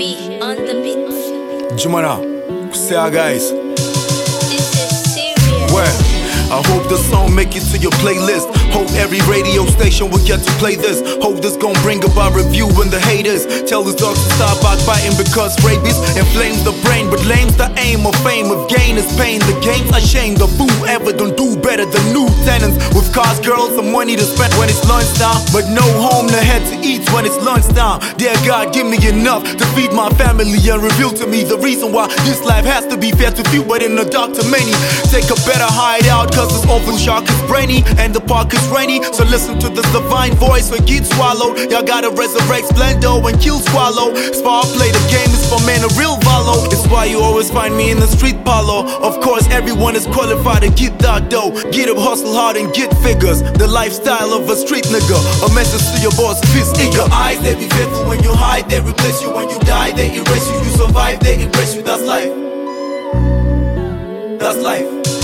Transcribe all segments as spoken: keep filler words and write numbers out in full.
G on the beat. Jumana, say guys. This is serious. Where? I hope the song make it to your playlist. Hope every radio station will get to play this. Hope this gon' bring about review when the haters tell these dogs to stop backbiting because rabies inflames the brain, but lame's the aim of fame. If gain is pain, the game's a shame. The fool ever don't do better than new tenants with cars, girls, and money to spend when it's lunchtime, but no home to head to eat when it's lunchtime. Dear God, give me enough to feed my family and reveal to me the reason why this life has to be fair to few, but in the dark to many. Take a better hideout, cause this awful shark is brainy and the park is rainy. So listen to this divine voice when get swallowed. Y'all gotta resurrect Splendor and kill Swallow. Spar play, the game is for men, a real follow. It's why you always find me in the street polo. Of course, everyone is qualified to get that dough. Get up, hustle hard and get figures. The lifestyle of a street nigga. A message to your boss, piss in your eyes, they be faithful when you hide. They replace you when you die. They erase you, you survive, they embrace you. That's life. That's life.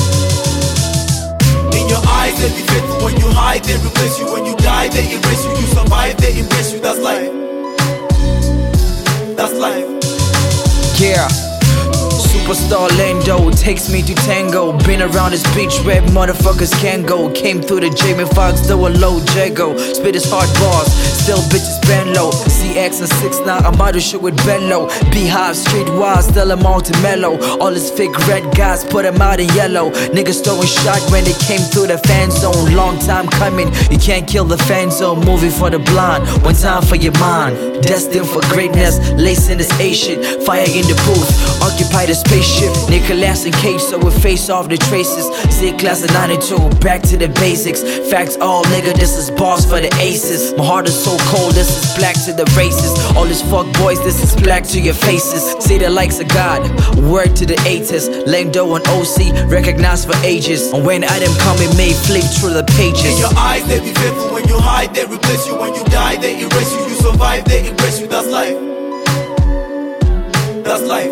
In your eyes, they be faithful when you hide. They replace you when you die. They erase you, you survive, they embrace you. That's life. That's life. Yeah. Superstar Lando takes me to tango. Been around this beach where motherfuckers can go. Came through the Jamie Foxx, though a low Jago. Spit his hard bars, still bitches bend low. C X and six nine, I'm out to shit with Bello. Beehive, streetwise, still I'm all to mellow. All his fake red guys, put him out in yellow. Niggas throwing shot when they came through the fan zone. Long time coming, you can't kill the fan zone. Movie for the blind, one time for your mind. Destined for greatness, lacing this A-shit. Fire in the booth, occupy the spaceship. Nicolas and Cage, so we face off the traces. Z class of ninety-two, back to the basics. Facts all, nigga, this is boss for the aces. My heart is so cold, this is black to the races. All these fuck boys, this is black to your faces. Say the likes of God, word to the haters. Lando and O C, recognized for ages. And when Adam coming, may flip through the pages. In your eyes, they be faithful when you hide. They replace you when you die. They erase you, you survive, they embrace you. That's life. That's life.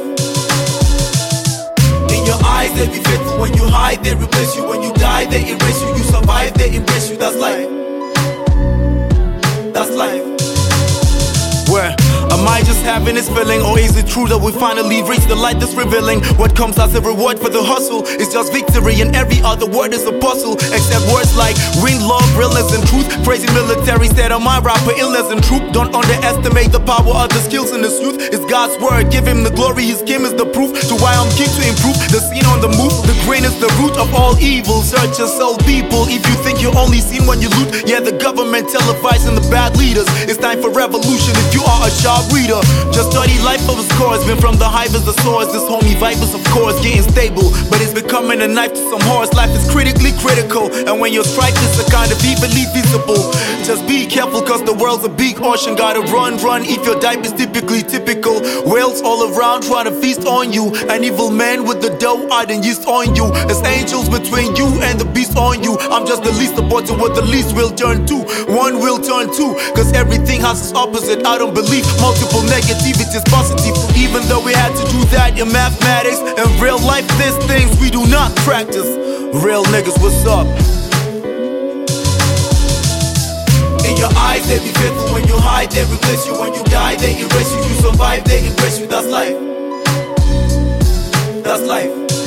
In your eyes, they be faithful when you hide. They replace you when you die. They erase you, you survive, they embrace you. That's life. That's life. Where? Am I just having this feeling, or is it true that we finally reach the light that's revealing what comes as a reward for the hustle? It's just victory, and every other word is a puzzle, except words like win, love, realness, and truth. Crazy military said on my rapper, illness and truth. Don't underestimate the power of the skills in this youth. It's God's word, give him the glory. His game is the proof to why I'm keen to improve. The scene on the move, the grain is the root of all evil. Search your soul, people. If you think you're only seen when you loot, yeah, the government televising the bad leaders. It's time for revolution. If you are a sharp reader, just study life of his cores. Been from the hive as the source. This homie vibe is of course getting stable, but it's becoming a knife to some horse. Life is critically critical, and when your strike is a kind of evilly visible. Just be careful, cause the world's a big ocean. Gotta run, run if your type is typically typical. Whales all around trying to feast on you. An evil man with the dough out and yeast on you. There's angels between you and the beast on you. I'm just the least important what the least will turn to. One will turn two, cause everything has its opposite. I don't believe multiple negativity is positive, even though we had to do that in mathematics. In real life, there's things we do not practice. Real niggas, what's up? In your eyes, they be faithful when you hide. They replace you when you die. They erase you, you survive, they embrace you. That's life. That's life.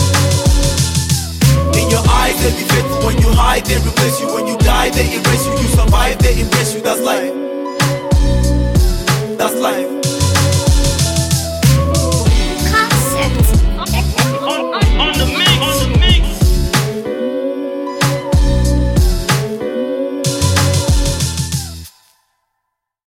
In your eyes, they be faithful when you hide. They replace you when you die. They erase you, you survive, they embrace you. That's life. That's life.